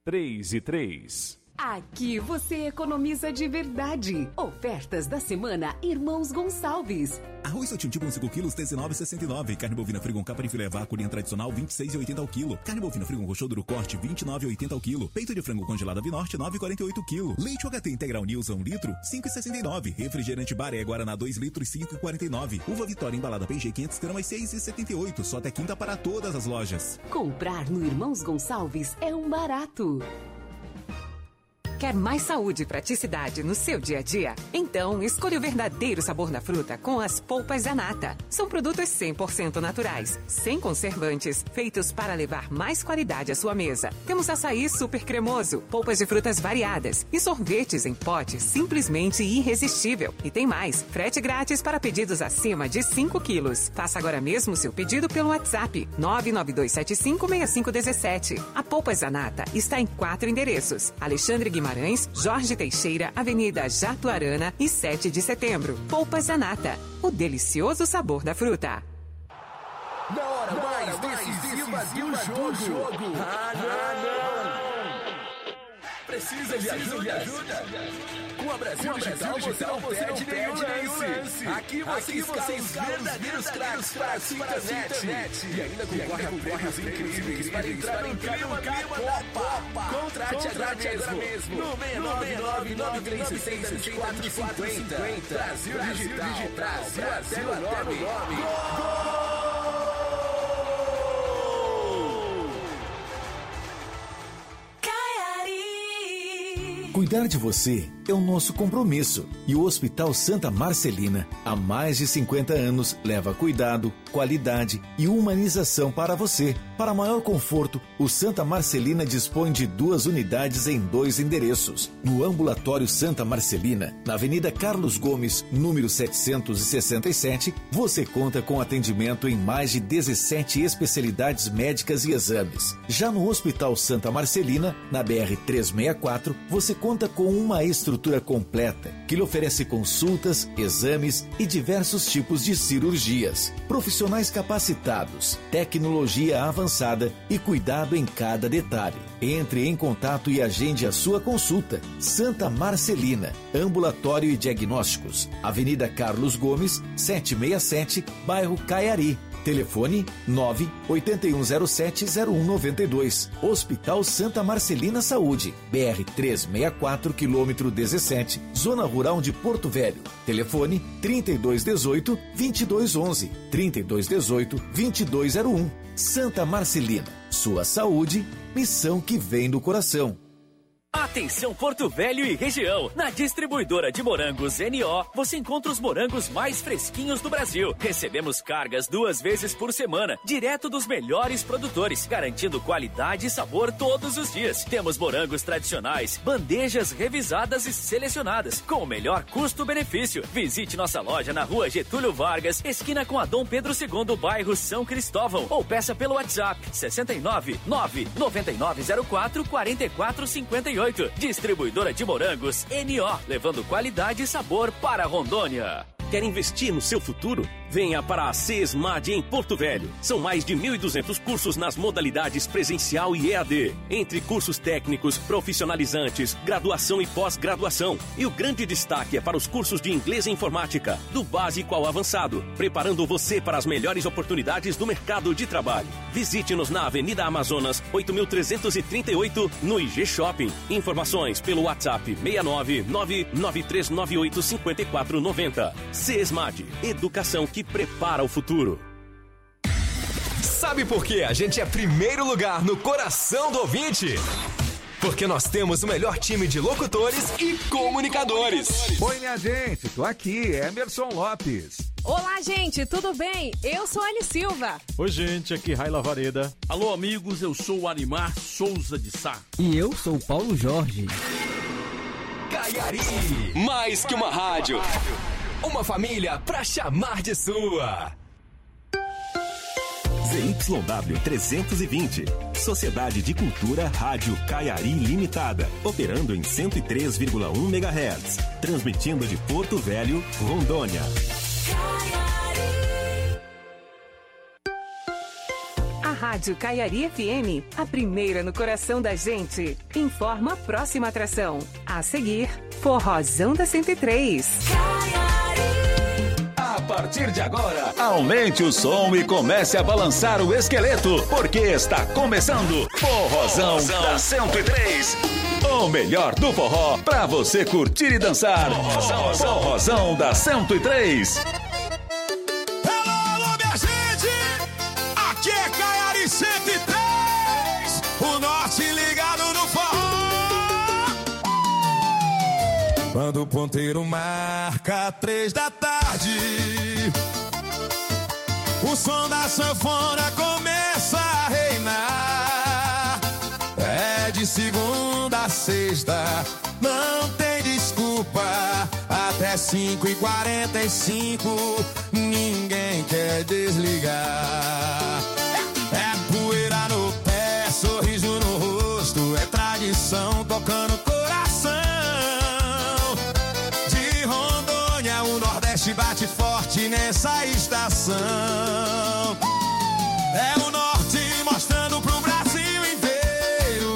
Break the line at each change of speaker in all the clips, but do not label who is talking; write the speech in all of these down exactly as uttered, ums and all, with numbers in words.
três e três.
Aqui você economiza de verdade. Ofertas da semana Irmãos Gonçalves.
Arroz Sotinho tipo cinco quilos, dezenove reais e sessenta e nove centavos. Carne bovina Frigon Capa de filé vácuo linha tradicional, vinte e seis reais e oitenta centavos ao quilo. Carne bovina Frigon Rochoduro corte, vinte e nove reais e oitenta centavos ao quilo. Peito de frango congelado Vinorte, nove reais e quarenta e oito centavos ao quilo. Leite U H T Integral Nilson, um litro, cinco reais e sessenta e nove centavos. Refrigerante Baré Guaraná, dois litros, cinco reais e quarenta e nove centavos. Uva Vitória embalada P G quinhentas gramas, seis reais e setenta e oito centavos. Só até quinta para todas as lojas.
Comprar no Irmãos Gonçalves é um barato.
Quer mais saúde e praticidade no seu dia a dia? Então, escolha o verdadeiro sabor da fruta com as polpas Zanata. São produtos cem por cento naturais, sem conservantes, feitos para levar mais qualidade à sua mesa. Temos açaí super cremoso, polpas de frutas variadas e sorvetes em pote simplesmente irresistível. E tem mais, frete grátis para pedidos acima de cinco quilos. Faça agora mesmo seu pedido pelo WhatsApp nove nove dois sete cinco seis cinco um sete. A Polpas Zanata está em quatro endereços: Alexandre Guimarães, Jorge Teixeira, Avenida Jatuarana e sete de setembro. Polpas Zanata, o delicioso sabor da fruta.
Na hora mais decisiva do jogo. Ah, não! Precisa de ajuda? Com a Brasil Digital você não perde nenhum lance. Aqui você escala os verdadeiros craques para a internet. E ainda concorre a prêmios incríveis para entrar no clima da Copa. Contrate agora mesmo no seis nove nove nove três seis seis quatro cinco zero. Brasil Digital. Brasil até o nome.
Cuidar de você é o nosso compromisso e o Hospital Santa Marcelina, há mais de cinquenta anos, leva cuidado, qualidade e humanização para você. Para maior conforto, o Santa Marcelina dispõe de duas unidades em dois endereços. No Ambulatório Santa Marcelina, na Avenida Carlos Gomes, número setecentos e sessenta e sete, você conta com atendimento em mais de dezessete especialidades médicas e exames. Já no Hospital Santa Marcelina, na B R trezentos e sessenta e quatro, você conta com uma estrutura completa que lhe oferece consultas, exames e diversos tipos de cirurgias. Profissionais capacitados, tecnologia avançada e cuidado em cada detalhe. Entre em contato e agende a sua consulta. Santa Marcelina, Ambulatório e Diagnósticos, Avenida Carlos Gomes, setecentos e sessenta e sete, bairro Caiari. Telefone nove oito um zero sete zero um nove dois. Hospital Santa Marcelina Saúde, B R trezentos e sessenta e quatro, quilômetro dezessete, Zona Rural de Porto Velho. Telefone trinta e dois dezoito, vinte e dois onze, trinta e dois dezoito, vinte e dois zero um. Santa Marcelina, sua saúde, missão que vem do coração.
Atenção Porto Velho e região! Na distribuidora de morangos N O, você encontra os morangos mais fresquinhos do Brasil. Recebemos cargas duas vezes por semana, direto dos melhores produtores, garantindo qualidade e sabor todos os dias. Temos morangos tradicionais, bandejas revisadas e selecionadas, com o melhor custo-benefício. Visite nossa loja na rua Getúlio Vargas, esquina com a Dom Pedro segundo, bairro São Cristóvão, ou peça pelo WhatsApp sessenta e nove, nove nove nove zero quatro, quatro quatro cinco oito. Distribuidora de morangos N O, levando qualidade e sabor para Rondônia.
Quer investir no seu futuro? Venha para a CESMAD em Porto Velho. São mais de mil e duzentos cursos nas modalidades presencial e E A D. Entre cursos técnicos, profissionalizantes, graduação e pós-graduação. E o grande destaque é para os cursos de inglês e informática, do básico ao avançado, preparando você para as melhores oportunidades do mercado de trabalho. Visite-nos na Avenida Amazonas, oito mil trezentos e trinta e oito, no I G Shopping. Informações pelo WhatsApp seis nove nove nove três nove oito cinco quatro nove zero. CESMAD, educação que prepara o futuro.
Sabe por que a gente é primeiro lugar no coração do ouvinte? Porque nós temos o melhor time de locutores e comunicadores.
Oi, minha gente, tô aqui, Emerson Lopes.
Olá, gente, tudo bem? Eu sou a Anny Silva.
Oi, gente, aqui Raila Vareda.
Alô, amigos, eu sou o Animar Souza de Sá.
E eu sou o Paulo Jorge.
Caiari, mais que uma rádio. Uma família pra chamar de sua.
Z Y W trezentos e vinte, Sociedade de Cultura Rádio Caiari Limitada, operando em cento e três vírgula um megahertz, transmitindo de Porto Velho, Rondônia.
Rádio Caiari F M, a primeira no coração da gente. Informa a próxima atração. A seguir, Forrozão da cento e três.
A partir de agora, aumente o som e comece a balançar o esqueleto, porque está começando Forrozão, Forrozão da cento e três. O melhor do forró pra você curtir e dançar. Forrozão, Forrozão da cento e três.
Alô, alô, minha gente! Aqui é Caiari cento e três, o norte ligado no forró. Quando o ponteiro marca três da tarde, o som da sanfona começa a reinar. É de segunda a sexta, não tem desculpa. Até cinco e quarenta e cinco, ninguém quer desligar. É poeira no pé, sorriso no rosto, é tradição tocando coração. De Rondônia, o Nordeste bate forte nessa estação. É o Norte mostrando pro Brasil inteiro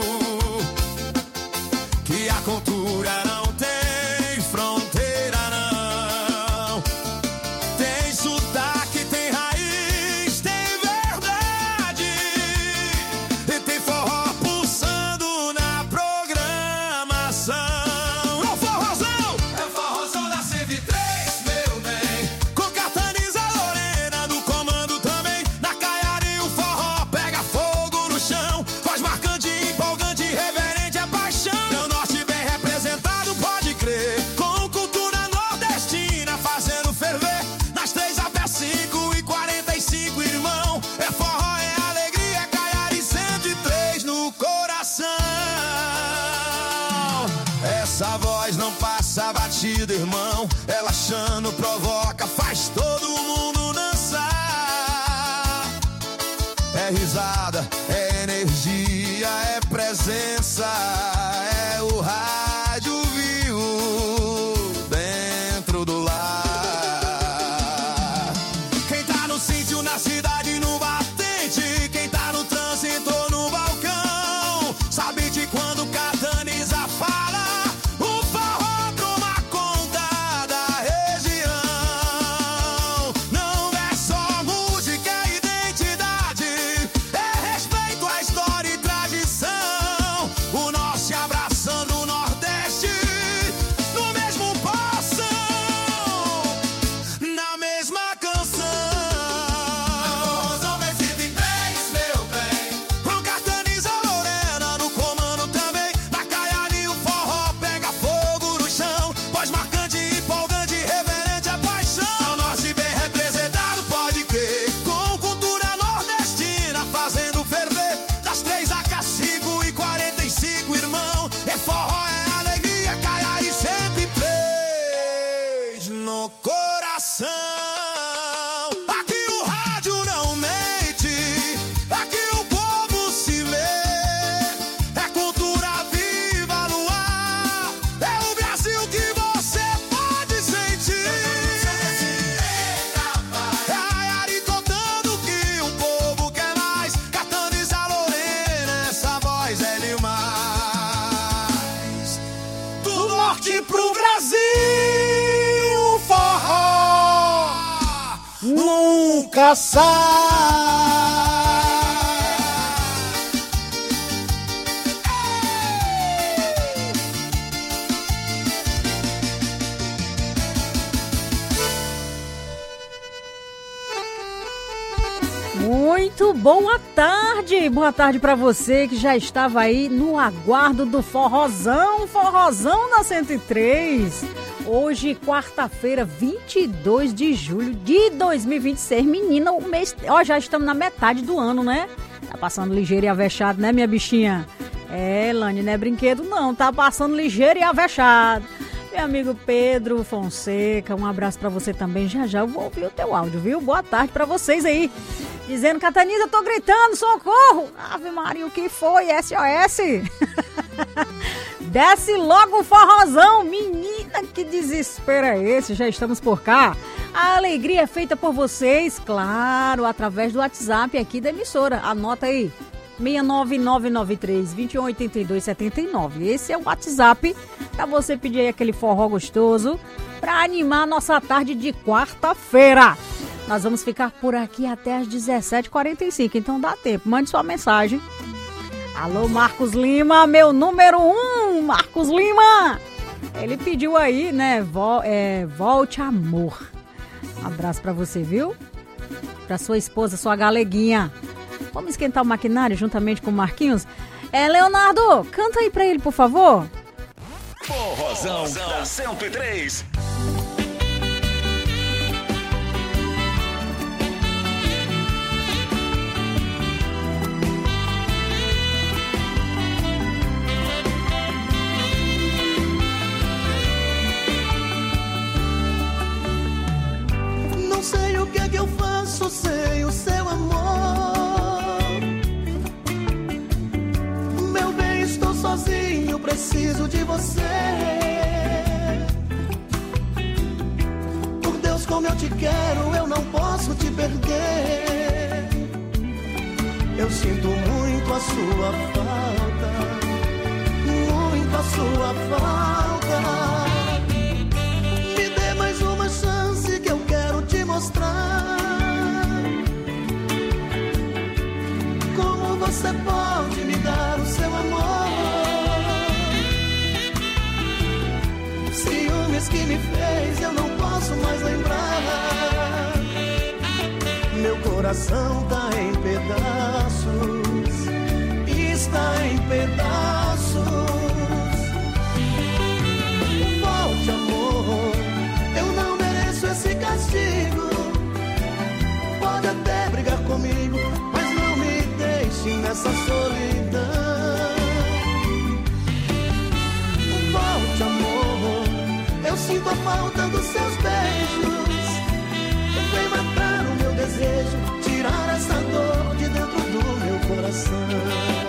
que a cultura não tem fronteira, não. Tem sotaque, tem raiz, tem verdade, e tem forró pulsando na programação. É o forrozão, é o forrozão da cento e três, meu bem. Com Cataniza Lorena no comando também. Na Caiari o forró pega fogo no chão. Voz marcante, empolgante, reverente, é paixão. Meu norte bem representado, pode crer. Com cultura nordestina fazendo ferver. Nas três até cinco e quarenta e cinco, irmão. É forró, é alegria, é Caiari cento e três no coração. Essa voz não passa batida, irmão. Ela chama, provoca, faz todo mundo dançar. É risada, é energia, é presença, é o rádio vivo dentro do lar. Quem tá no sítio, na cidade, no batente, quem tá no trânsito ou no balcão, sabe de quando Cataniza fala, o forró toma conta da região. Não é só música, é identidade, é respeito à história e tradição. O norte abraçando o nordeste no mesmo poção, na mesma canção. Forrozão cento e três, meu bem. Com Cataniza Lorena no comando também. Na Caiari o forró pega fogo no chão. Voz marcante, empolgante, reverente, é paixão. O norte bem representado, pode crer. Com cultura nordestina fazendo ferver. Das três a cinco e quarenta e cinco, irmão. É forró, é alegria, Caiari cento e três no coração. Aqui o rádio não mente, aqui o povo se vê. É cultura viva no ar, é o Brasil que você pode sentir. É a Caiari contando que o povo quer mais. Cataniza Lorena, essa voz é demais. Do norte pro Brasil, o forró nunca sai.
Muito boa tarde, boa tarde pra você que já estava aí no aguardo do forrozão, forrozão da cento e três. Hoje, quarta-feira, vinte e dois de julho de dois mil e vinte e seis. Menina, o mês, ó, já estamos na metade do ano, né? Tá passando ligeiro e avexado, né, minha bichinha? É, Lani, não é brinquedo não, tá passando ligeiro e avexado. Meu amigo Pedro Fonseca, um abraço pra você também. Já já eu vou ouvir o teu áudio, viu? Boa tarde pra vocês aí. Dizendo, Cataniza, tô gritando, socorro! Ave Maria, o que foi? S O S? Desce logo o forrozão, menina, que desespero é esse? Já estamos por cá. A alegria é feita por vocês, claro, através do WhatsApp aqui da emissora. Anota aí, seis nove nove nove três, dois um oito dois sete nove. Esse é o WhatsApp para você pedir aí aquele forró gostoso para animar a nossa tarde de quarta-feira. Nós vamos ficar por aqui até às dezessete e quarenta e cinco, então dá tempo. Mande sua mensagem. Alô, Marcos Lima, meu número um, Marcos Lima. Ele pediu aí, né, vo, é, volte amor. Um abraço pra você, viu? Pra sua esposa, sua galeguinha. Vamos esquentar o maquinário juntamente com o Marquinhos? É, Leonardo, canta aí pra ele, por favor.
Forrozão da cento e três.
Não sei o que é que eu faço sem o seu amor. Meu bem, estou sozinho, preciso de você. Por Deus, como eu te quero, eu não posso te perder. Eu sinto muito a sua falta, muito a sua falta. Me dê mais uma chance que eu quero te mostrar como você pode me dar o seu amor. Ciúmes que me fez, eu não posso mais lembrar. Meu coração tá em pedaços, está em pedaços. Volte, amor, eu não mereço esse castigo. Pode até brigar comigo, mas não me deixe nessa solidão. Volte, amor, eu sinto a falta dos seus beijos. Vem matar o meu desejo, tirar essa dor de dentro do meu coração.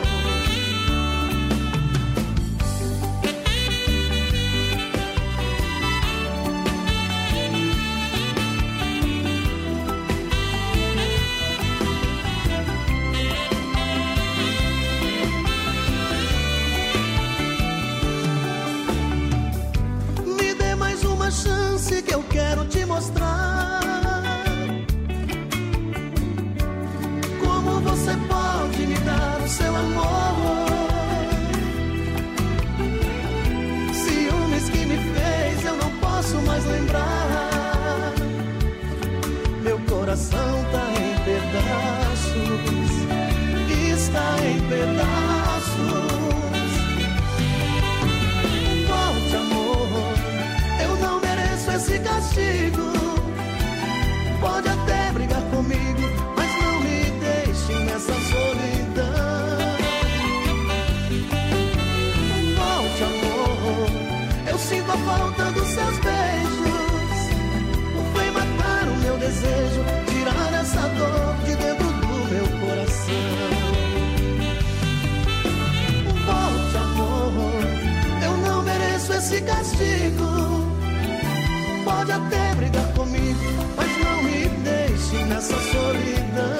Chance que eu quero te mostrar como você pode me dar o seu amor. Ciúmes que me fez, eu não posso mais lembrar. Meu coração tá em pedaços, está em pedaços. Volte, amor, eu não mereço esse castigo. Pode até brigar comigo, mas não me deixe nessa solidão. Volte, amor, eu sinto a falta dos seus beijos. Vem matar o meu desejo, tirar essa dor de dentro do meu coração. Volte, amor, eu não mereço esse castigo. Pode até brigar comigo, mas não me deixe nessa solidão.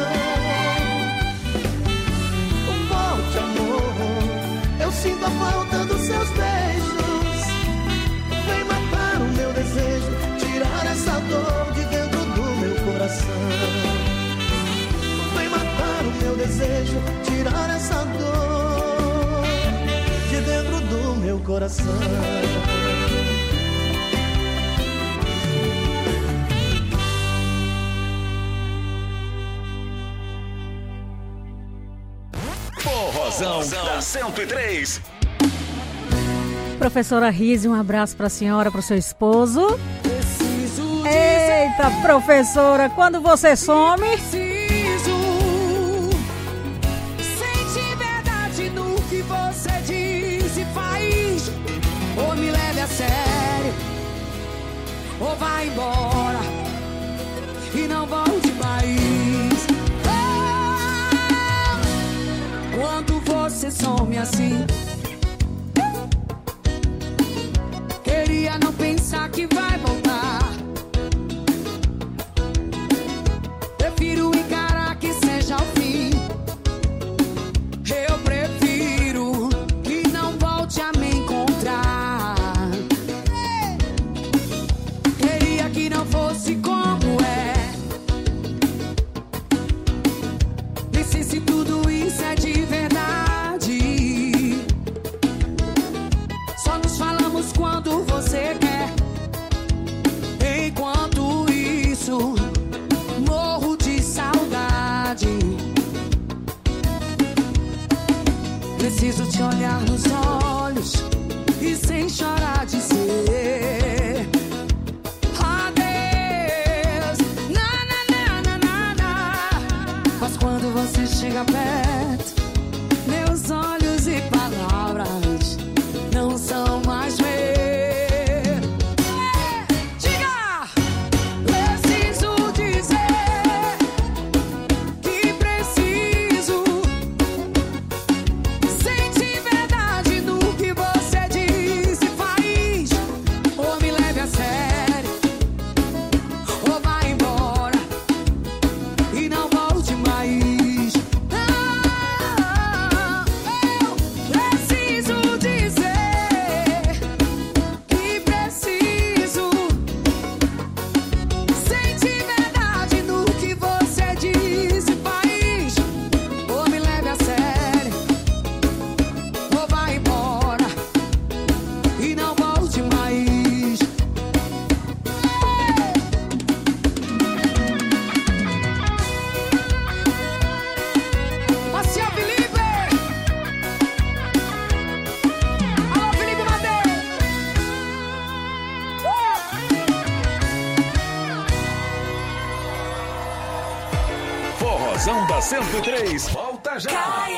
Volte, amor, eu sinto a falta dos seus beijos. Vem matar o meu desejo, tirar essa dor de dentro do meu coração. Vem matar o meu desejo, tirar essa dor de dentro do meu coração.
Forrozão da cento e três.
Professora Rise, um abraço para a senhora, para o seu esposo. Eita, professora, quando você some...
Preciso. Sente verdade no que você diz e faz. Ou me leve a sério, ou vá embora e não volte mais. Ah, quando você some assim, queria não pensar que vai voltar.
Preciso te olhar nos olhos e sem chorar dizer adeus. Na, na, na, na, na, na. Mas quando você chega perto, meus olhos e palavras não são mais meus.
Da cento e três, volta já!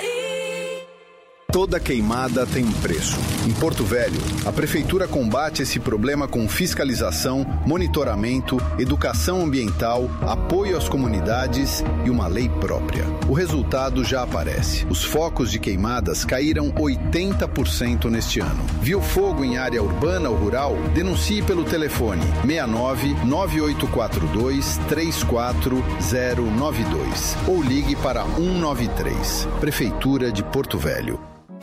Toda queimada tem um preço. Em Porto Velho, a Prefeitura combate esse problema com fiscalização, monitoramento, educação ambiental, apoio às comunidades e uma lei própria. O resultado já aparece. Os focos de queimadas caíram oitenta por cento neste ano. Viu fogo em área urbana ou rural? Denuncie pelo telefone seis nove nove oito quatro dois três quatro zero nove dois ou ligue para um nove três. Prefeitura de Porto Velho.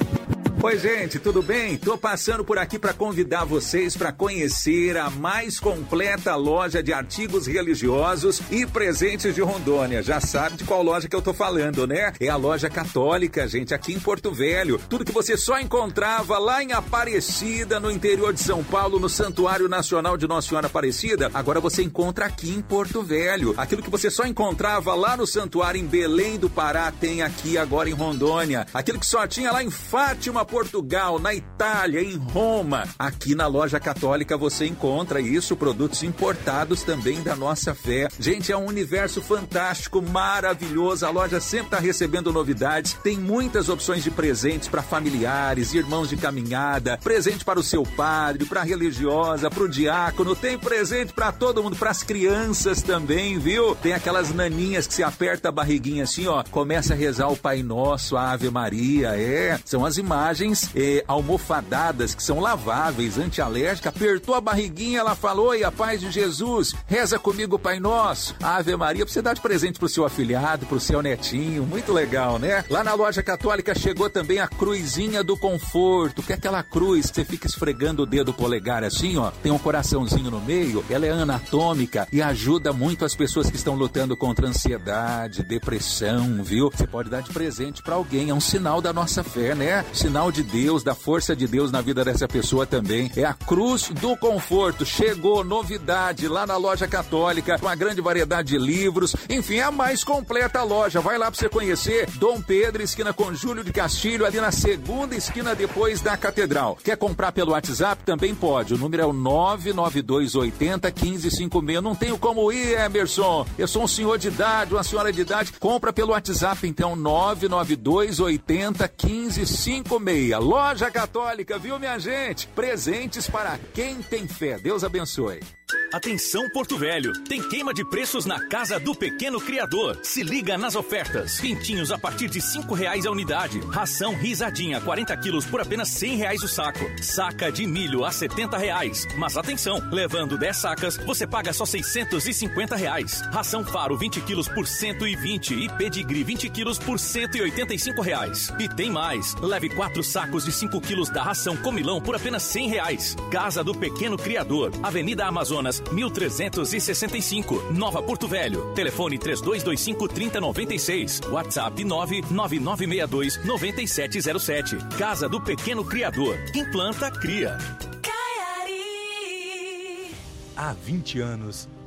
Oi, gente, tudo bem? Tô passando por aqui para convidar vocês para conhecer a mais completa loja de artigos religiosos e presentes de Rondônia. Já sabe de qual loja que eu tô falando, né? É a Loja Católica, gente, aqui em Porto Velho. Tudo que você só encontrava lá em Aparecida, no interior de São Paulo, no Santuário Nacional de Nossa Senhora Aparecida, agora você encontra aqui em Porto Velho. Aquilo que você só encontrava lá no Santuário em Belém do Pará, tem aqui agora em Rondônia. Aquilo que só tinha lá em Fátima, Portugal, na Itália, em Roma. Aqui na Loja Católica você encontra isso, produtos importados também da nossa fé. Gente, é um universo fantástico, maravilhoso. A loja sempre está recebendo novidades. Tem muitas opções de presentes para familiares, irmãos de caminhada, presente para o seu padre, para a religiosa, para o diácono. Tem presente para todo mundo, para as crianças também, viu? Tem aquelas naninhas que se aperta a barriguinha assim, ó, começa a rezar o Pai Nosso, a Ave Maria. É, são as imagens Eh, almofadadas que são laváveis, antialérgica. Apertou a barriguinha, ela falou: oi, a paz de Jesus, reza comigo, Pai Nosso, Ave Maria, pra você dar de presente pro seu afilhado, pro seu netinho. Muito legal, né? Lá na Loja Católica chegou também a cruzinha do conforto, que é aquela cruz que você fica esfregando o dedo polegar assim, ó, tem um coraçãozinho no meio. Ela é anatômica e ajuda muito as pessoas que estão lutando contra ansiedade, depressão, viu? Você pode dar de presente pra alguém, é um sinal da nossa fé, né? Sinal de Deus, da força de Deus na vida dessa pessoa também. É a Cruz do Conforto. Chegou novidade lá na Loja Católica, com uma grande variedade de livros. Enfim, é a mais completa loja. Vai lá pra você conhecer. Dom Pedro, esquina com Júlio de Castilho, ali na segunda esquina depois da Catedral. Quer comprar pelo WhatsApp? Também pode. O número é o nove nove dois oito zero um cinco cinco seis. Não tenho como ir, Emerson. Eu sou um senhor de idade, uma senhora de idade. Compra pelo WhatsApp, então, nove nove dois oito zero um cinco cinco seis. Loja Católica, viu, minha gente? Presentes para quem tem fé. Deus abençoe.
Atenção, Porto Velho, tem queima de preços na Casa do Pequeno Criador. Se liga nas ofertas. Pintinhos a partir de cinco reais a unidade. Ração risadinha, quarenta quilos por apenas cem reais o saco. Saca de milho a setenta reais. Mas atenção, levando dez sacas, você paga só seiscentos e cinquenta reais. Ração Faro, vinte quilos por cento e vinte e Pedigree, vinte quilos por cento e oitenta e cinco reais. E tem mais, leve quatro sacos de cinco quilos da ração Comilão por apenas cem reais. Casa do Pequeno Criador, Avenida Amazonas, mil trezentos e sessenta e cinco, Nova Porto Velho. Telefone três dois dois cinco, três zero nove seis. WhatsApp nove nove nove seis dois nove sete zero sete. Casa do Pequeno Criador. Quem planta, cria.
Há vinte anos,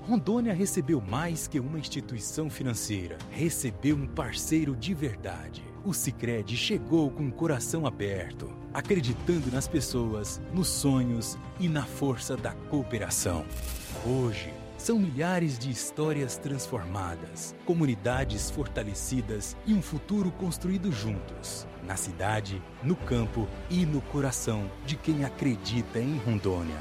Rondônia recebeu mais que uma instituição financeira. Recebeu um parceiro de verdade. O Sicredi chegou com o coração aberto, acreditando nas pessoas, nos sonhos e na força da cooperação. Hoje, são milhares de histórias transformadas, comunidades fortalecidas e um futuro construído juntos, na cidade, no campo e no coração de quem acredita em Rondônia.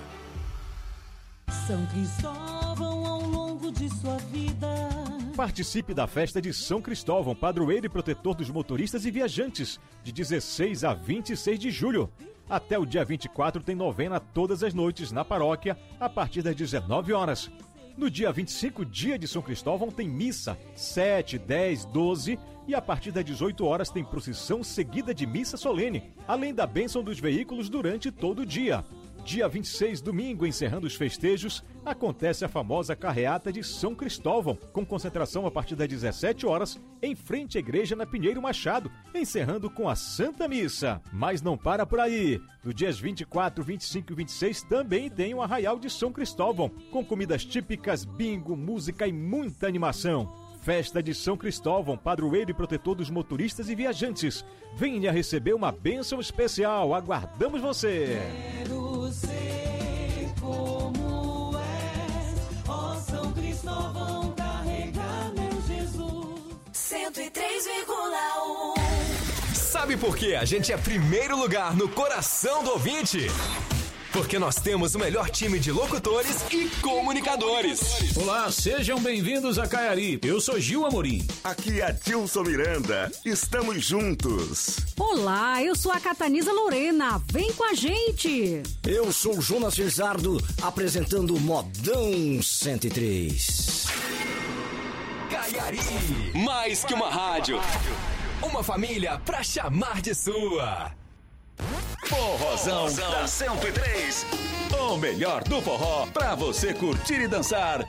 São Cristóvão ao longo de sua vida.
Participe da festa de São Cristóvão, padroeiro e protetor dos motoristas e viajantes, de dezesseis a vinte e seis de julho. Até o dia vinte e quatro tem novena todas as noites na paróquia, a partir das dezenove horas. No dia vinte e cinco, dia de São Cristóvão, tem missa, sete, dez, doze e a partir das dezoito horas tem procissão seguida de missa solene, além da bênção dos veículos durante todo o dia. Dia vinte e seis, domingo, encerrando os festejos, acontece a famosa carreata de São Cristóvão, com concentração a partir das dezessete horas, em frente à igreja na Pinheiro Machado, encerrando com a Santa Missa. Mas não para por aí. No dias vinte e quatro, vinte e cinco e vinte e seis também tem o Arraial de São Cristóvão, com comidas típicas, bingo, música e muita animação. Festa de São Cristóvão, padroeiro e protetor dos motoristas e viajantes. Venha receber uma bênção especial. Aguardamos você!
Quero ser como és, ó São Cristóvão, carregar meu Jesus.
cento e três vírgula um. Sabe por que a gente é primeiro lugar no coração do ouvinte? Porque nós temos o melhor time de locutores e comunicadores.
Olá, sejam bem-vindos a Caiari. Eu sou Gil Amorim.
Aqui é Dilson Miranda. Estamos juntos.
Olá, eu sou a Cataniza Lorena. Vem com a gente.
Eu sou o Jonas Rizardo, apresentando o Modão cento e três.
Caiari, mais que uma rádio. Uma família pra chamar de sua.
Forrozão da cento e três. O melhor do forró pra você curtir e dançar.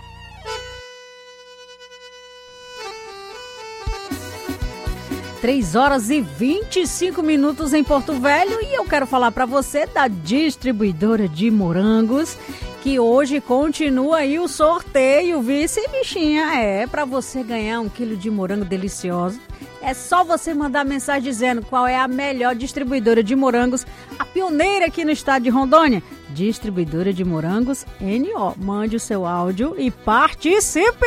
três horas e vinte e cinco minutos em Porto Velho e eu quero falar para você da distribuidora de morangos, que hoje continua aí o sorteio, vice bichinha, é para você ganhar um quilo de morango delicioso. É só você mandar mensagem dizendo qual é a melhor distribuidora de morangos, a pioneira aqui no estado de Rondônia. Distribuidora de morangos N O. Mande o seu áudio e participe!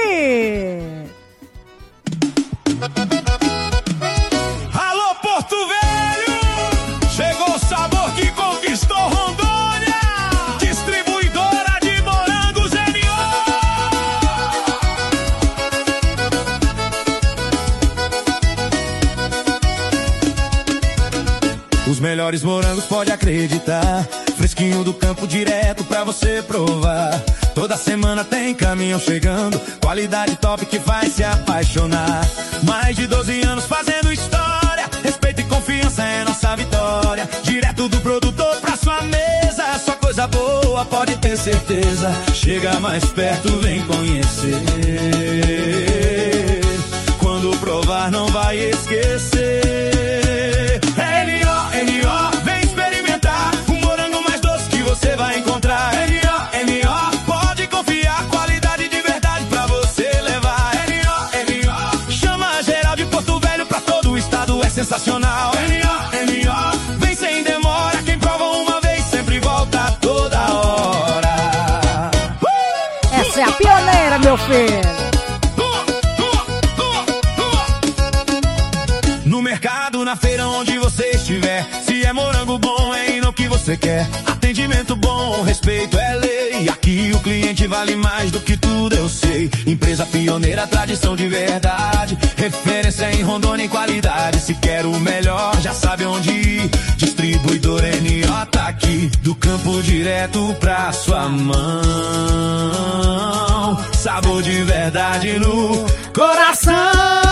Alô, Porto Velho! Chegou o sabor que conquistou Rondônia! Distribuidora de morangos N O. Os melhores morangos, pode acreditar. Fresquinho do campo, direto pra você provar. Toda semana tem caminhão chegando, qualidade top que vai se apaixonar. Mais de doze anos fazendo história, respeito e confiança é nossa vitória. Direto do produtor pra sua mesa, só coisa boa, pode ter certeza. Chega mais perto, vem conhecer. Quando provar não vai esquecer. N O, N O, vem experimentar o morango mais doce que você vai encontrar. N O, N O, pode confiar, qualidade de verdade pra você levar. N O, N O, chama geral de Porto Velho pra todo o estado, é sensacional. N O, N O, vem sem demora, quem prova uma vez sempre volta toda hora.
Essa é a pioneira, meu filho.
No mercado, na feira, onde você estiver, se é morango bom, é Ino que você quer. Atendimento bom, respeito é lei. Aqui o cliente vale mais do que tudo, eu sei. Empresa pioneira, tradição de verdade. Referência em Rondônia em qualidade. Se quer o melhor, já sabe onde ir. Distribuidor N O tá aqui. Do campo direto pra sua mão. Sabor de verdade no coração.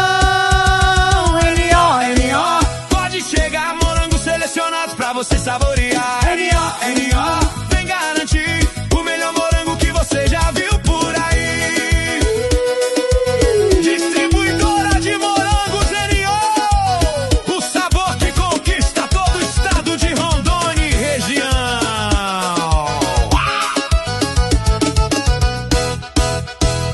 N O, N O, pode chegar, morangos selecionados pra você saborear. N O, N O, vem garantir o melhor morango que você já viu por aí. Distribuidora de morangos N O, o sabor que conquista todo o estado de Rondônia e região.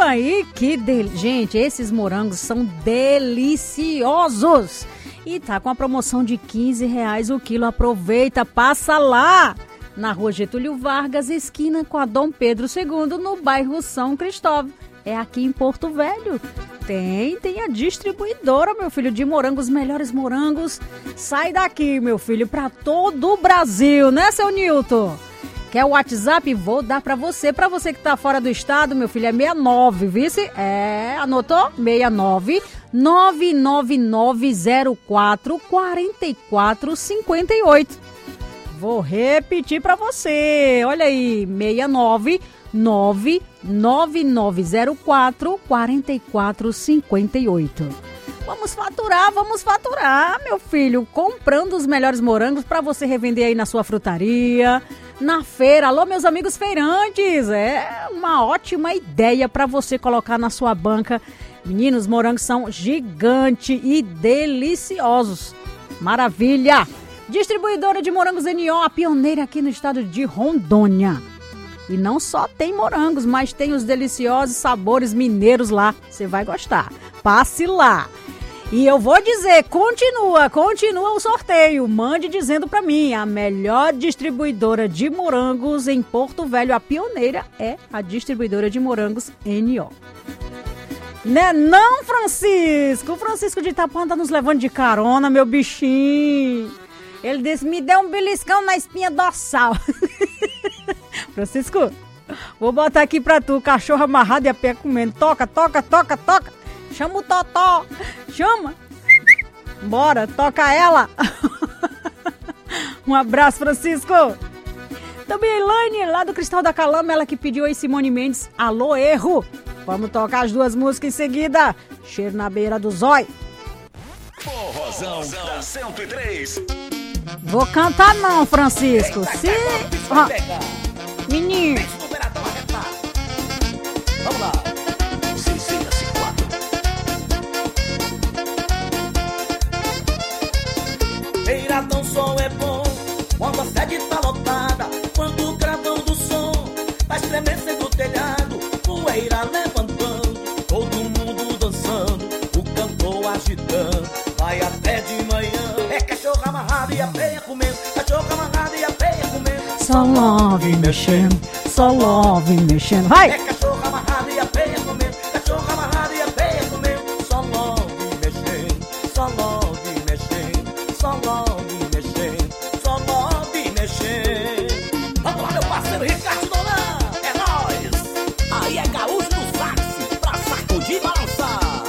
aí, que del... gente, esses morangos são deliciosos. E tá com a promoção de quinze reais o quilo. Aproveita, passa lá na Rua Getúlio Vargas, esquina com a Dom Pedro segundo, no bairro São Cristóvão. É aqui em Porto Velho. Tem, tem a distribuidora, meu filho, de morangos, melhores morangos. Sai daqui, meu filho, pra todo o Brasil, né, seu Nilton? Quer o WhatsApp? Vou dar pra você. Pra você que tá fora do estado, meu filho, é sessenta e nove, vice? É, anotou? sessenta e nove, nove nove nove zero quatro, quatro quatro cinco oito. Vou repetir pra você. Olha aí, sessenta e nove, nove nove nove zero quatro, quatro quatro cinco oito. Vamos faturar, vamos faturar, meu filho, comprando os melhores morangos para você revender aí na sua frutaria, na feira. Alô, meus amigos feirantes, é uma ótima ideia para você colocar na sua banca. Meninos, os morangos são gigantes e deliciosos. Maravilha! Distribuidora de morangos N O, a pioneira aqui no estado de Rondônia. E não só tem morangos, mas tem os deliciosos sabores mineiros lá. Você vai gostar. Passe lá. E eu vou dizer, continua, continua o sorteio. Mande dizendo pra mim, a melhor distribuidora de morangos em Porto Velho, a pioneira, é a distribuidora de morangos N O. Né não, Francisco? O Francisco de Itapuã tá nos levando de carona, meu bichinho. Ele disse, me deu um beliscão na espinha dorsal. Francisco, vou botar aqui pra tu, cachorro amarrado e a pé comendo. Toca, toca, toca, toca. Chama o Totó. Chama. Bora, toca ela. Um abraço, Francisco. Também a Elaine, lá do Cristal da Calama, ela que pediu aí Simone Mendes. Alô, erro. Vamos tocar as duas músicas em seguida. Cheiro na beira do zói.
Forrozão da cento e três.
Vou cantar não, Francisco. Se... Ó, menino.
Vamos lá. Beiradão som é bom, quando a sede tá lotada, quando o gravão do som vai estremecer do telhado, poeira levantando, todo mundo dançando, o cantor agitando, vai até de manhã. É cachorro amarrado e a peia comendo, cachorro amarrado e a peia comendo.
Só love mexendo, só love mexendo. Vai!
É cachorro amarrado e a peia comendo, cachorro amarrado e a peia comendo. Só love mexendo, só love mexendo, só love mexendo, só love mexendo. Vamos lá, meu parceiro Ricardo Donan, é nóis! Aí é gaúcho do sax, pra sacudir e balançar.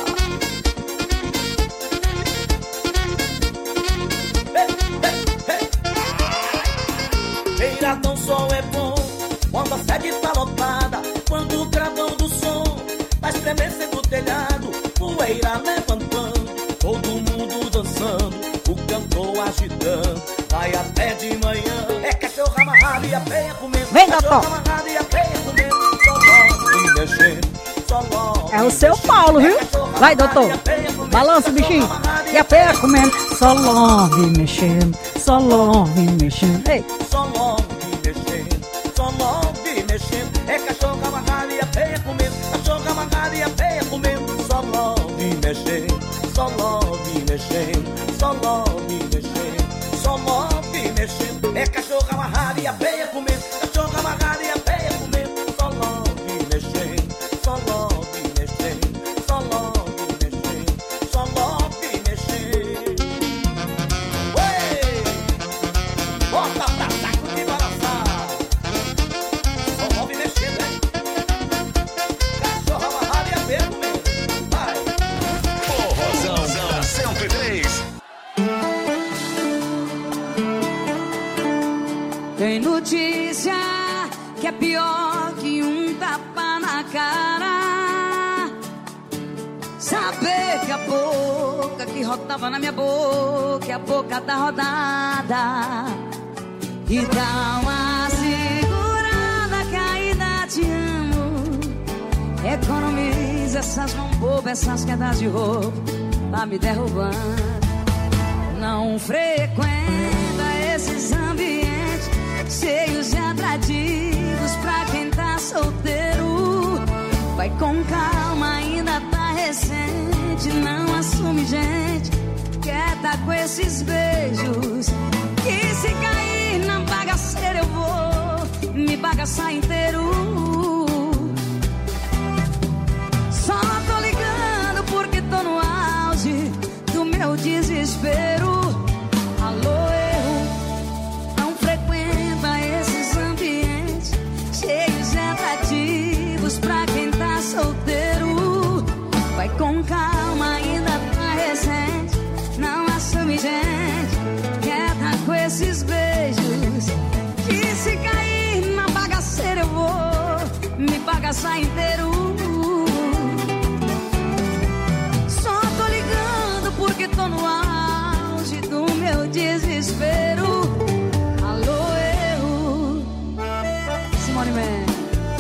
Beiradão som é bom, quando a sede tá lotada, quando o gravão do som vai estremecer do telhado, poeira levantando, todo mundo dançando, o cantor agitando, vai até de manhã. É cachorro amarrado e a peia comendo,
vem,
cachorro
doutor.
amarrado e a peia comendo, só love mexendo, só love.
É o seu Paulo, viu? Vai, doutor. Balança o bichinho. E a peia comendo. Só love mexendo, só love mexendo. Ei.
Só love mexendo, só love mexendo. É cachorro amarrado e a peia comendo, cachorro amarrado e a peia comendo. Só love mexendo, só love mexendo, só love mexendo, só love mexendo. É cachorro amarrado e a peia comendo, cachorro amarrado e a peia comendo. Só love mexendo, só love mexendo, só love mexendo, só love mexendo. Ué! Bota pra saco de balançar. Só love mexendo, hein? Cachorro amarrado e a peia comendo. Vai!
Forrozão da cento e três.
Tem notícia que é pior que um tapa na cara. Saber que a boca que rodava na minha boca é a boca da rodada. E dá uma segurada que ainda te amo. Economiza essas mãos bobas, essas quedas de roupa, tá me derrubando. Não frequenta esses ambientes cheios de atrativos pra quem tá solteiro. Vai com calma. assume, gente, quer tá com esses beijos. Que se cair na bagaceira eu vou me bagaçar inteiro. Só tô ligando porque tô no auge do meu desespero. Alô, eu não frequenta esses ambientes cheios de atrativos pra quem tá solteiro. Vai com calma, ainda tá recente. Não assume, gente, quer tá com esses beijos. Que se cair na bagaceira eu vou me bagaçar inteiro. Só tô ligando porque tô no auge do meu desespero. Alô, eu Simone Man.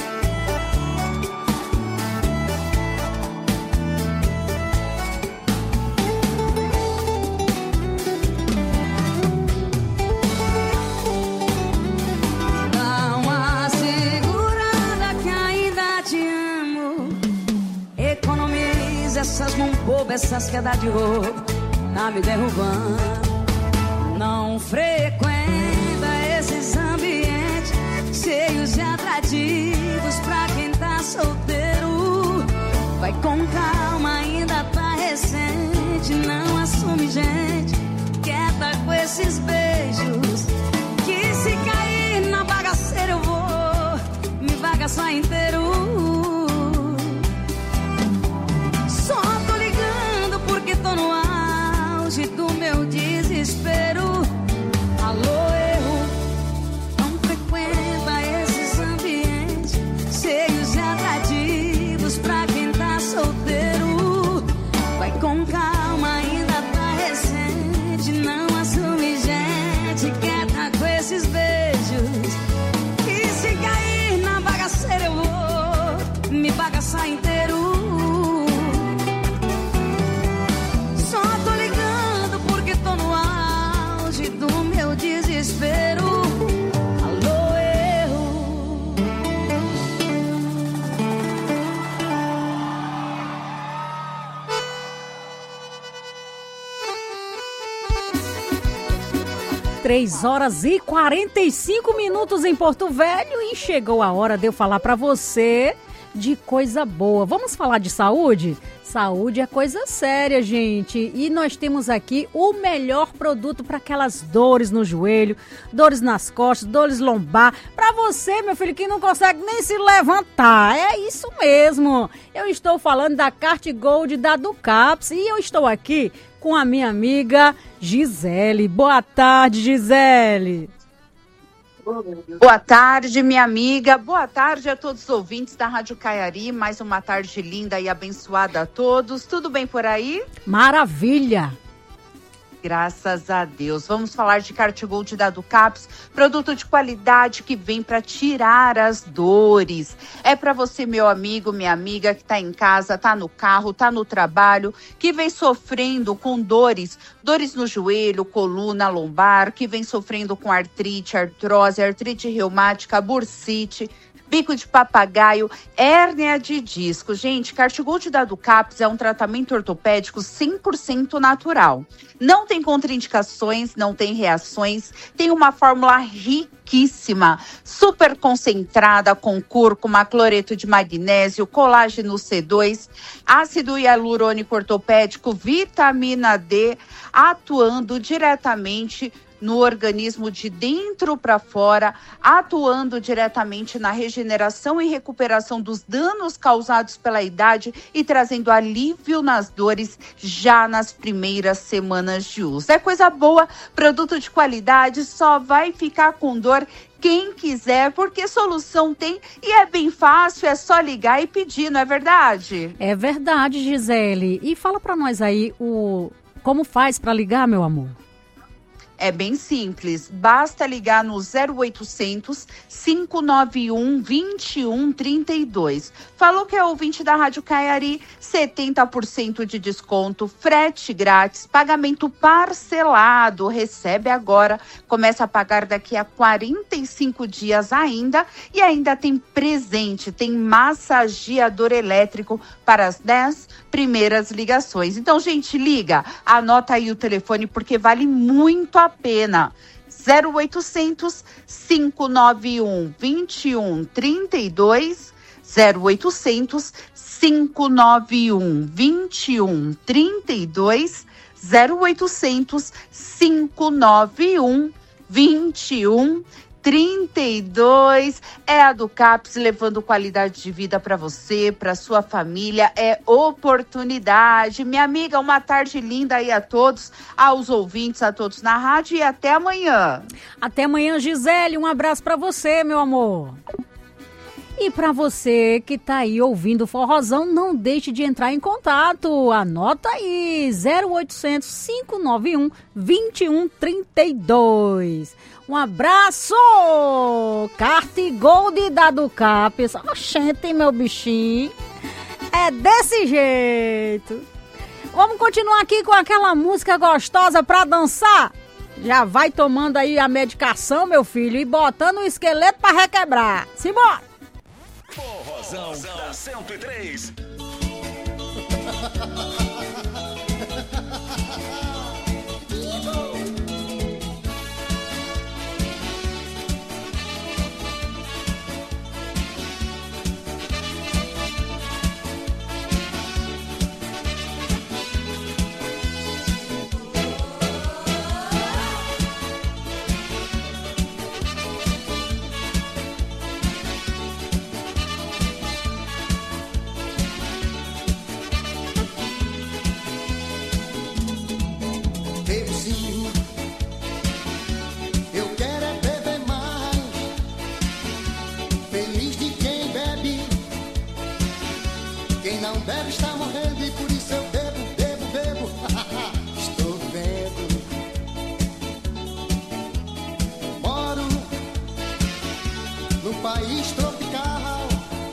Dá uma segurada que ainda te amo. Economiza essas mãos bobas, essas quedas de roupa, tá me derrubando. Não frequenta esses ambientes cheios de atrativos pra quem tá solteiro. Vai com calma, ainda tá recente. Não assume, gente, quer tá com esses beijos. Que se cair na bagaceira eu vou me bagaçar inteiro. Só tô ligando porque tô no auge do meu desespero. Alô, eu não frequenta esses ambientes cheios de atrativos pra quem tá solteiro. Vai com calma, ainda tá recente. Não assume, gente, quer tá com esses beijos. E se cair na bagaceira eu vou me bagaçar inteiro. Só tô ligando porque tô no auge do meu desespero. Alô, eu
Três horas e quarenta e cinco minutos em Porto Velho e chegou a hora de eu falar pra você de coisa boa. Vamos falar de saúde? Saúde é coisa séria, gente. E nós temos aqui o melhor produto para aquelas dores no joelho, dores nas costas, dores lombar. Para você, meu filho, que não consegue nem se levantar. É isso mesmo. Eu estou falando da Cart Gold da Ducaps e eu estou aqui com a minha amiga Gisele. Boa tarde, Gisele.
Boa tarde, minha amiga. Boa tarde a todos os ouvintes da Rádio Caiari. Mais uma tarde linda e abençoada a todos. Tudo bem por aí?
Maravilha!
Graças a Deus. Vamos falar de Cart Gold da Ducaps, produto de qualidade que vem para tirar as dores. É para você, meu amigo, minha amiga, que está em casa, está no carro, está no trabalho, que vem sofrendo com dores, dores no joelho, coluna, lombar, que vem sofrendo com artrite, artrose, artrite reumática, bursite, bico de papagaio, hérnia de disco. Gente, Cart Gold da Ducaps é um tratamento ortopédico cem por cento natural. Não tem contraindicações, não tem reações, tem uma fórmula riquíssima, super concentrada com cúrcuma, cloreto de magnésio, colágeno C dois, ácido hialurônico ortopédico, vitamina D, atuando diretamente no organismo de dentro para fora, atuando diretamente na regeneração e recuperação dos danos causados pela idade e trazendo alívio nas dores já nas primeiras semanas de uso. É coisa boa, produto de qualidade, só vai ficar com dor quem quiser, porque solução tem e é bem fácil, é só ligar e pedir, não é verdade?
É verdade, Gisele. E fala para nós aí o como faz para ligar, meu amor.
É bem simples, basta ligar no zero oitocentos, cinco nove um, dois um três dois. Falou que é ouvinte da Rádio Caiari, setenta por cento de desconto, frete grátis, pagamento parcelado, recebe agora, começa a pagar daqui a quarenta e cinco dias ainda e ainda tem presente, tem massageador elétrico para as dez primeiras ligações. Então, gente, liga, anota aí o telefone porque vale muito a pena. zero oitocentos, cinco nove um, dois um três dois, zero oitocentos, cinco nove um, dois um três dois, zero oitocentos, cinco nove um, dois um trinta e dois. É a do CAPS levando qualidade de vida para você, para sua família, é oportunidade. Minha amiga, uma tarde linda aí a todos, aos ouvintes, a todos na rádio e até amanhã.
Até amanhã, Gisele, um abraço para você, meu amor. E para você que tá aí ouvindo o Forrozão, não deixe de entrar em contato. Anota aí, zero oitocentos, cinco nove um, dois um três dois. Um abraço! Carte Gold da Ducaps. Oxente, meu bichinho. É desse jeito. Vamos continuar aqui com aquela música gostosa pra dançar? Já vai tomando aí a medicação, meu filho, e botando o esqueleto pra requebrar. Simbora!
Forrozão da cento e três.
Não bebe, está morrendo e por isso eu bebo, bebo, bebo. Estou vendo. Moro num país tropical,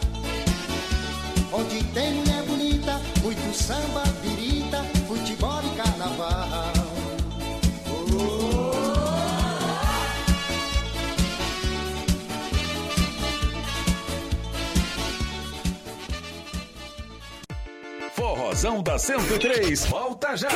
onde tem mulher bonita, muito samba, birita, futebol e carnaval.
Forrozão da cento e três, volta já!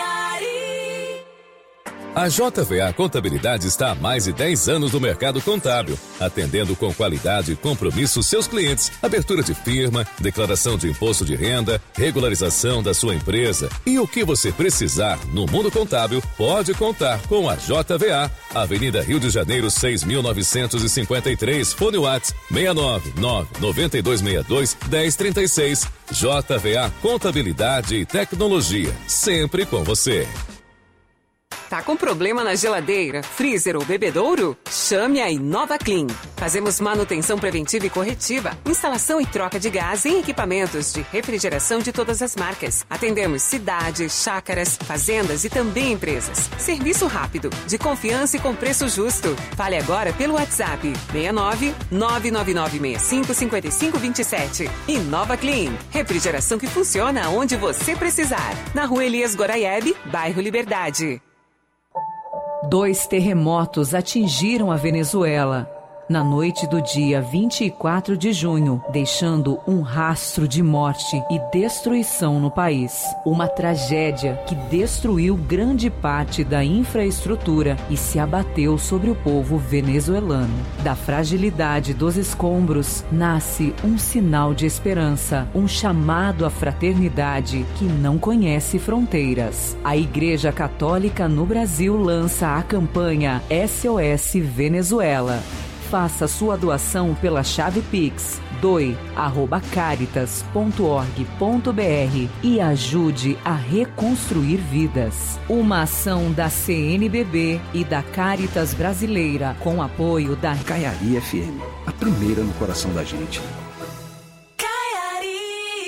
A J V A Contabilidade está há mais de dez anos no mercado contábil, atendendo com qualidade e compromisso seus clientes. Abertura de firma, declaração de imposto de renda, regularização da sua empresa e o que você precisar no mundo contábil, pode contar com a J V A. Avenida Rio de Janeiro, seis mil novecentos e cinquenta e três, fone WhatsApp seis nove nove, nove dois seis dois, um zero três seis. J V A Contabilidade e Tecnologia, sempre com você.
Tá com problema na geladeira, freezer ou bebedouro? Chame a Inova Clean. Fazemos manutenção preventiva e corretiva, instalação e troca de gás em equipamentos de refrigeração de todas as marcas. Atendemos cidades, chácaras, fazendas e também empresas. Serviço rápido, de confiança e com preço justo. Fale agora pelo WhatsApp seis nove nove nove nove seis cinco cinco cinco dois sete. Inova Clean. Refrigeração que funciona onde você precisar. Na Rua Elias Goraieb, bairro Liberdade.
Dois terremotos atingiram a Venezuela na noite do dia vinte e quatro de junho, deixando um rastro de morte e destruição no país. Uma tragédia que destruiu grande parte da infraestrutura e se abateu sobre o povo venezuelano. Da fragilidade dos escombros nasce um sinal de esperança, um chamado à fraternidade que não conhece fronteiras. A Igreja Católica no Brasil lança a campanha S O S Venezuela. Faça sua doação pela chave Pix doe arroba caritas ponto org ponto br e ajude a reconstruir vidas. Uma ação da C N B B e da Caritas Brasileira com apoio da
Caiari F M, a primeira no coração da gente.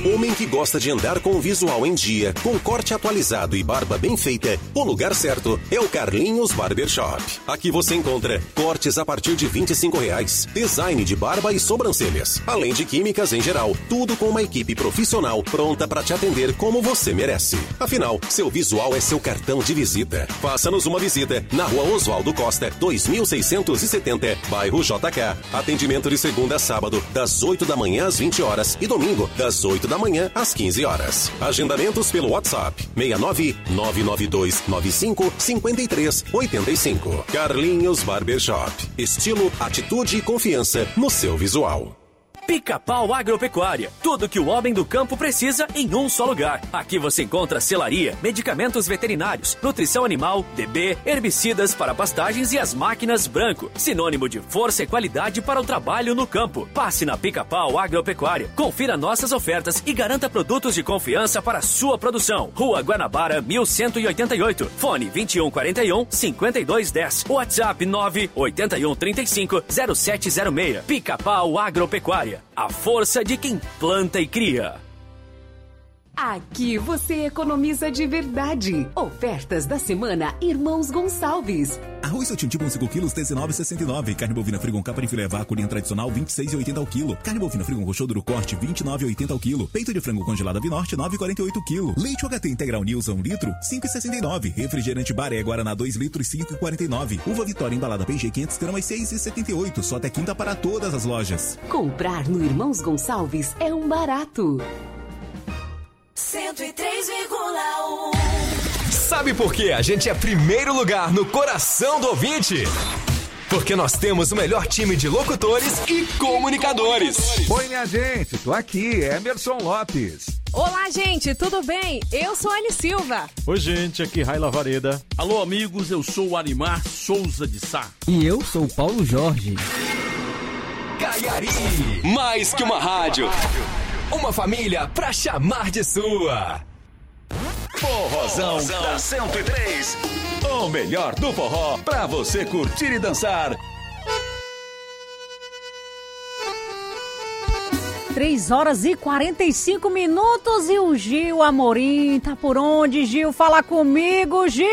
Homem que gosta de andar com o visual em dia, com corte atualizado e barba bem feita, o lugar certo é o Carlinhos Barbershop. Aqui você encontra cortes a partir de vinte e cinco reais, design de barba e sobrancelhas, além de químicas em geral, tudo com uma equipe profissional pronta para te atender como você merece. Afinal, seu visual é seu cartão de visita. Faça-nos uma visita na Rua Oswaldo Costa, dois mil seiscentos e setenta, bairro J K. Atendimento de segunda a sábado, das oito da manhã às vinte horas e domingo, das oito da manhã às quinze horas. Agendamentos pelo WhatsApp seis nove nove nove dois nove cinco cinco três oito cinco. Carlinhos Barbershop. Estilo, atitude e confiança no seu visual.
Pica-Pau Agropecuária. Tudo que o homem do campo precisa em um só lugar. Aqui você encontra selaria, medicamentos veterinários, nutrição animal, D B, herbicidas para pastagens e as máquinas Branco. Sinônimo de força e qualidade para o trabalho no campo. Passe na Pica-Pau Agropecuária. Confira nossas ofertas e garanta produtos de confiança para a sua produção. Rua Guanabara, mil cento e oitenta e oito. Fone vinte e um quarenta e um, cinquenta e dois dez. WhatsApp nove oito um três cinco zero sete zero seis. Pica-Pau Agropecuária. A força de quem planta e cria.
Aqui você economiza de verdade. Ofertas da semana Irmãos Gonçalves.
Arroz Sotintibo cinco quilos, dezenove reais e sessenta e nove centavos. Carne bovina Frigon capa de filé vácuo linha tradicional, vinte e seis reais e oitenta centavos ao quilo. Carne bovina Frigon roxo corte, vinte e nove reais e oitenta centavos ao quilo. Peito de frango congelado Avinorte, nove reais e quarenta e oito centavos ao quilo. Leite U H T Integral Nilson, um litro, cinco reais e sessenta e nove centavos. Refrigerante Baré Guaraná, dois litros, cinco reais e quarenta e nove centavos. Uva Vitória embalada P G quinhentos gramas, seis reais e setenta e oito centavos. Só até quinta para todas as lojas.
Comprar no Irmãos Gonçalves é um barato.
cento e três vírgula um.
Sabe por que a gente é primeiro lugar no coração do ouvinte? Porque nós temos o melhor time de locutores e comunicadores.
Oi, minha gente, tô aqui, Emerson Lopes.
Olá, gente, tudo bem? Eu sou a Anne Silva.
Oi, gente, aqui Raila Vareda.
Alô, amigos, eu sou o Animar Souza de Sá.
E eu sou o Paulo Jorge.
Caiari, mais que uma rádio. Uma família pra chamar de sua.
Forrozão da cento e três. O melhor do forró pra você curtir e dançar.
três horas e quarenta e cinco minutos e o Gil Amorim tá por onde, Gil? Fala comigo, Gil!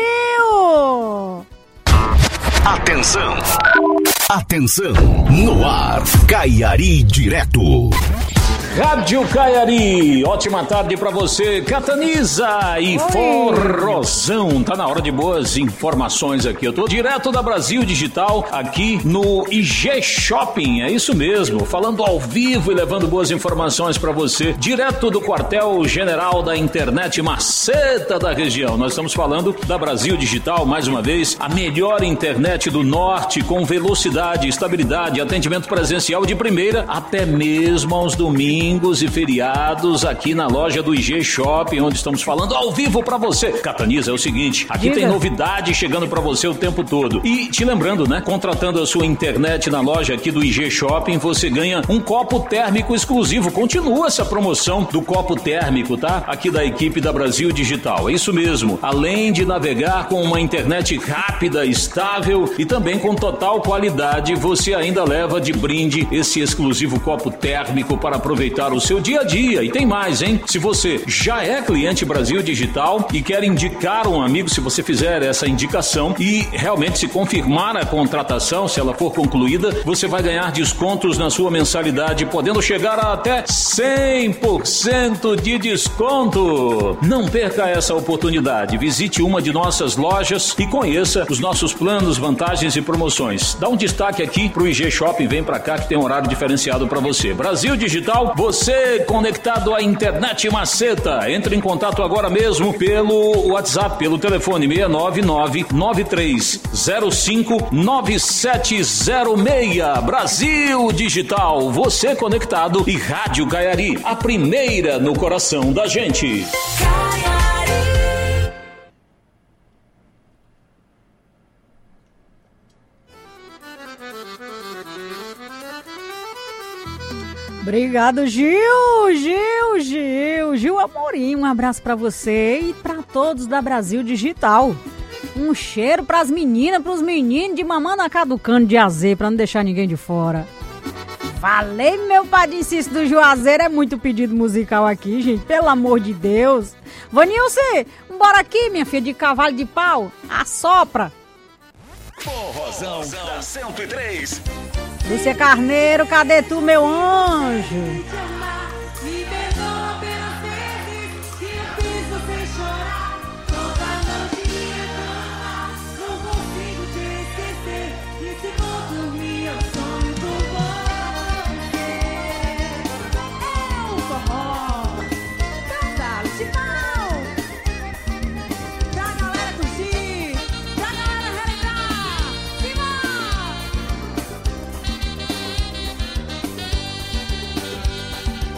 Atenção! Atenção! No ar, Caiari Direto.
Rádio Caiari, ótima tarde pra você, Cataniza e Oi. Forrozão. Tá na hora de boas informações aqui. Eu tô direto da Brasil Digital, aqui no I G Shopping, é isso mesmo, falando ao vivo e levando boas informações pra você, direto do quartel general da internet maceta da região. Nós estamos falando da Brasil Digital, mais uma vez, a melhor internet do norte, com velocidade, estabilidade, atendimento presencial de primeira, até mesmo aos domingos e feriados aqui na loja do I G Shopping, onde estamos falando ao vivo pra você. Cataniza, é o seguinte, aqui Diga. tem novidade chegando pra você o tempo todo. E te lembrando, né, contratando a sua internet na loja aqui do I G Shopping, você ganha um copo térmico exclusivo. Continua essa promoção do copo térmico, tá? Aqui da equipe da Brasil Digital. É isso mesmo. Além de navegar com uma internet rápida, estável e também com total qualidade, você ainda leva de brinde esse exclusivo copo térmico para aproveitar o seu dia a dia. E tem mais, hein? Se você já é cliente Brasil Digital e quer indicar um amigo, se você fizer essa indicação e realmente se confirmar a contratação, se ela for concluída, você vai ganhar descontos na sua mensalidade, podendo chegar a até cem por cento de desconto. Não perca essa oportunidade. Visite uma de nossas lojas e conheça os nossos planos, vantagens e promoções. Dá um destaque aqui pro I G Shopping, vem pra cá que tem um horário diferenciado para você. Brasil Digital, você conectado à internet maceta. Entre em contato agora mesmo pelo WhatsApp, pelo telefone seis nove nove nove três zero cinco nove sete zero seis. Brasil Digital, você conectado e Rádio Caiari, a primeira no coração da gente.
Obrigado, Gil, Gil, Gil, Gil Amorim, um abraço pra você e pra todos da Brasil Digital. Um cheiro pras meninas, pros meninos de mamãe na cara do cano de azeite, pra não deixar ninguém de fora. Falei, meu padrinho Cício do Juazeiro, é muito pedido musical aqui, gente, pelo amor de Deus. Vanilce, bora aqui, minha filha de cavalo de pau, assopra.
Forrozão da cento e três.
Lúcia Carneiro, cadê tu, meu anjo?
Me perdoa pelas vezes que eu fiz você chorar. Toda noite minha cama, não consigo te esquecer. E se for dormir, eu sonho com você. É o forró, cavalo de pau. Pra galera curtir, pra galera relembrar. Simão!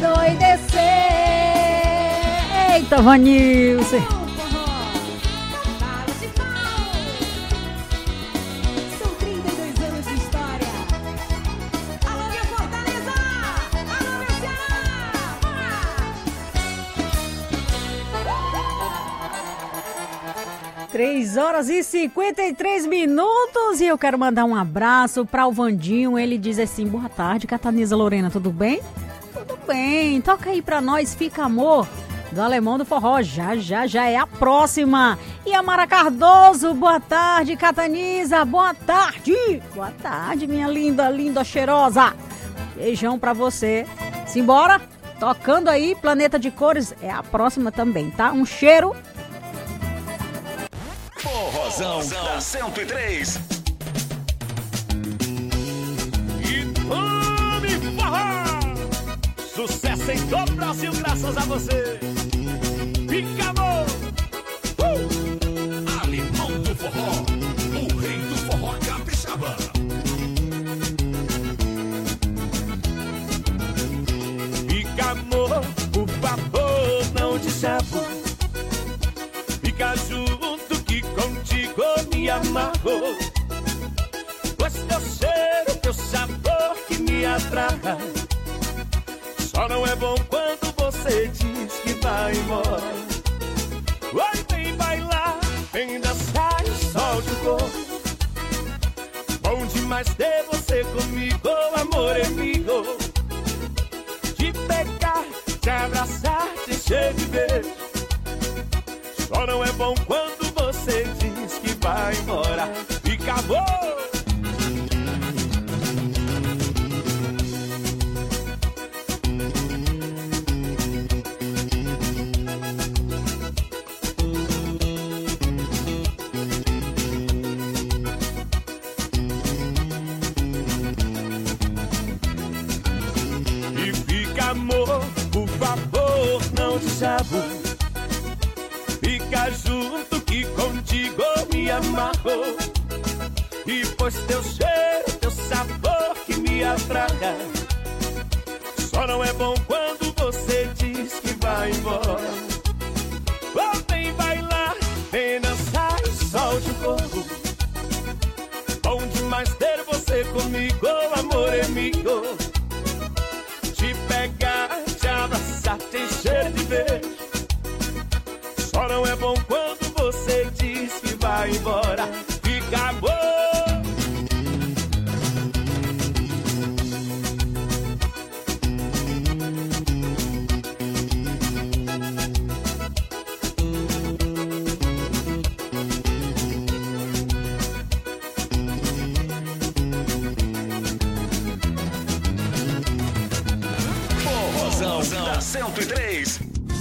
endoidecer. Eita, Vanilson.
São trinta e dois anos de história. Alô, meu Fortaleza! Alô, meu Ceará!
três horas e cinquenta e três minutos e eu quero mandar um abraço para o Vandinho. Ele diz assim: boa tarde, Catanisa Lorena, tudo bem? Tudo bem, toca aí pra nós, Fica Amor, do Alemão do Forró, já, já, já é a próxima. E a Mara Cardoso, boa tarde, Catanisa, boa tarde. Boa tarde, minha linda, linda, cheirosa. Beijão pra você. Simbora, tocando aí, Planeta de Cores, é a próxima também, tá? Um cheiro.
Forrozão da cento e três.
E tome forró! Sucesso em todo o Brasil, graças a você. Fica amor! Uh!
Alemão do Forró, o rei do forró capixaba.
Fica amor, por favor, não te chapo. Fica junto que contigo me amarro. Pois teu cheiro, teu sabor que me atrai. Só não é bom quando você diz que vai embora. Oi, vem bailar, vem dançar e solte o corpo. Bom demais ter você comigo, amor amigo. Te pegar, te abraçar, te encher de beijo. Só não é bom quando você diz que vai embora. Fica amor. Amor, por favor, não te chavo. Fica junto que contigo me amarro. E pois teu cheiro, teu sabor que me atrai. Só não é bom quando você diz que vai embora. Oh, vem bailar, vem dançar e solte o corpo. Bom demais ter você comigo, amor amigo. Te pegar, te abraçar, te encher de beijo. Só não é bom quando você diz que vai embora. Fica bom.
Da cento e três.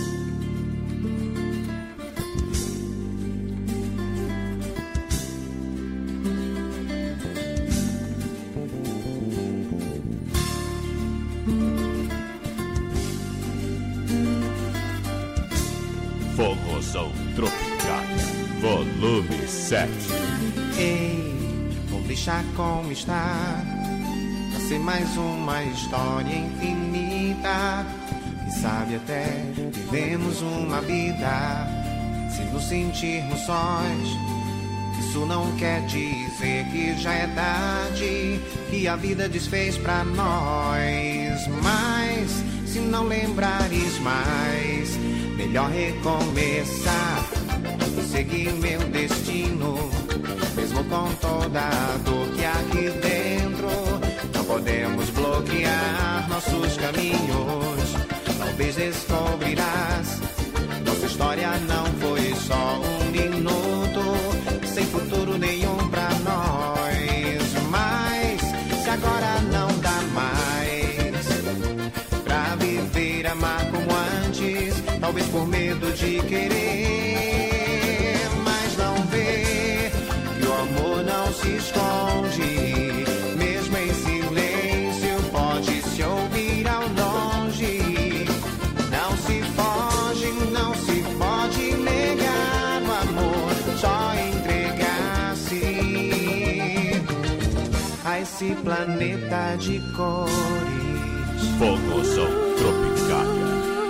Forrozão Tropical, volume sete.
Ei, vou deixar como está. Vai ser mais uma história infinita. E sabe até vivemos uma vida. Se nos sentirmos sós, isso não quer dizer que já é tarde, que a vida desfez pra nós. Mas se não lembrares mais, melhor recomeçar. Seguir meu destino, mesmo com toda a dor que há aqui dentro. Não podemos bloquear nossos caminhos. Talvez descobrirás, nossa história não foi só um minuto, sem futuro nenhum pra nós. Mas se agora não dá mais pra viver, amar como antes, talvez por medo de querer, mas não vê que o amor não se esconde, mesmo em silêncio pode se ouvir ao longe. Não se foge, não se pode negar o amor, só entregar-se a esse planeta de cores.
Forrozão Tropicália.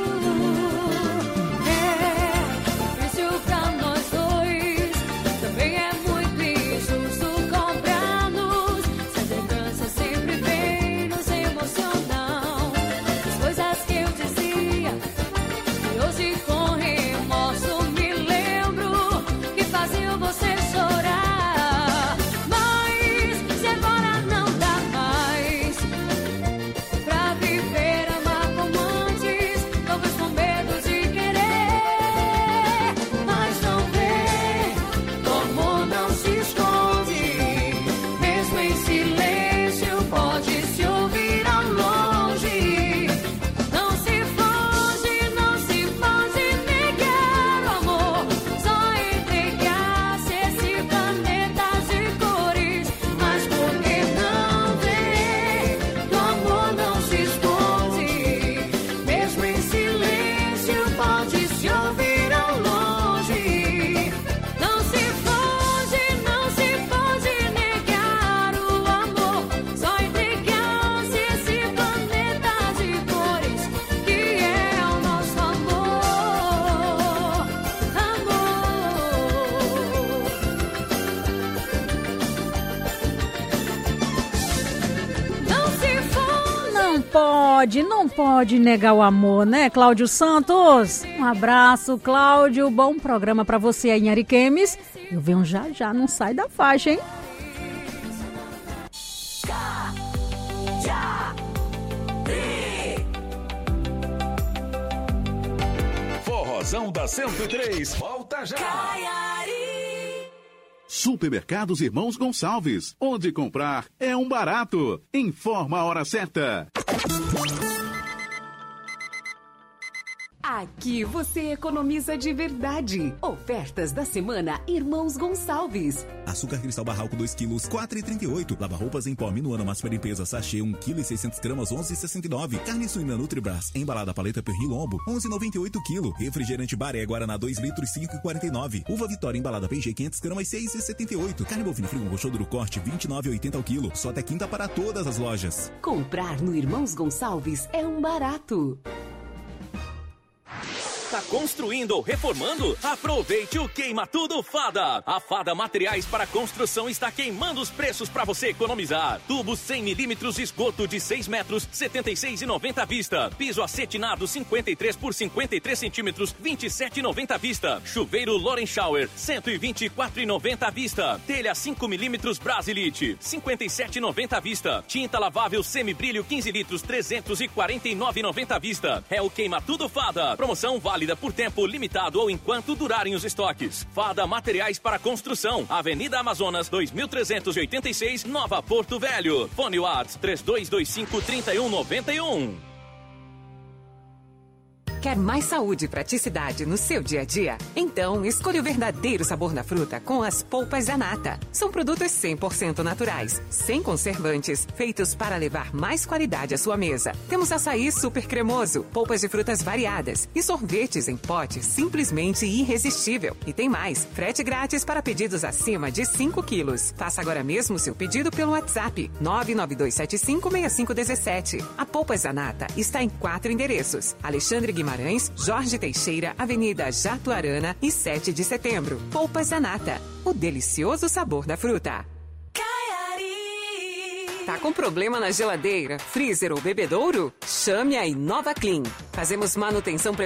pode, não pode negar o amor, né, Cláudio Santos? Um abraço, Cláudio. Bom programa pra você aí em Ariquemes. Eu venho já já, não sai da faixa, hein?
Forrozão da cento e três, volta já!
Supermercados Irmãos Gonçalves, onde comprar é um barato. Informa a hora certa.
Aqui você economiza de verdade. Ofertas da semana Irmãos Gonçalves.
Açúcar cristal barralco dois quilos, quatro reais e trinta e oito. Lava roupas em pó Minuano máxima limpeza sachê um quilo e seiscentos gramas, onze reais e sessenta e nove. Carne suína Nutribras embalada paleta pernil lombo, onze reais e noventa e oito quilo. Refrigerante Baré Guaraná dois litros, cinco reais e quarenta e nove. Uva Vitória embalada P G quinhentas gramas, seis reais e setenta e oito. Carne bovina frigo rochodo corte vinte e nove reais e oitenta o quilo. Só até quinta para todas as lojas.
Comprar no Irmãos Gonçalves é um barato.
Tá construindo ou reformando? Aproveite o Queima Tudo Fada. A Fada Materiais para Construção está queimando os preços para você economizar. Tubos cem milímetros, esgoto de seis metros, setenta e seis reais e noventa à vista. Piso acetinado cinquenta e três por cinquenta e três centímetros, vinte e sete reais e noventa à vista. Chuveiro Loren Shower, cento e vinte e quatro reais e noventa à vista. Telha cinco milímetros Brasilite, cinquenta e sete reais e noventa à vista. Tinta lavável semibrilho quinze litros, trezentos e quarenta e nove reais e noventa à vista. É o Queima Tudo Fada. Promoção válida por tempo limitado ou enquanto durarem os estoques. Fada Materiais para Construção, Avenida Amazonas, dois mil trezentos e oitenta e seis, Nova Porto Velho. Fone WhatsApp três dois dois cinco, três um nove um.
Quer mais saúde e praticidade no seu dia a dia? Então, escolha o verdadeiro sabor da fruta com as polpas Zanata. São produtos cem por cento naturais, sem conservantes, feitos para levar mais qualidade à sua mesa. Temos açaí super cremoso, polpas de frutas variadas e sorvetes em pote simplesmente irresistível. E tem mais, frete grátis para pedidos acima de cinco quilos. Faça agora mesmo seu pedido pelo WhatsApp nove nove dois sete cinco, seis cinco um sete. A Polpas Zanata está em quatro endereços: Alexandre Guimarães, Jorge Teixeira, Avenida Jatuarana e sete de setembro. Polpas Zanata, o delicioso sabor da fruta. Tá com problema na geladeira, freezer ou bebedouro? Chame a Inova Clean. Fazemos manutenção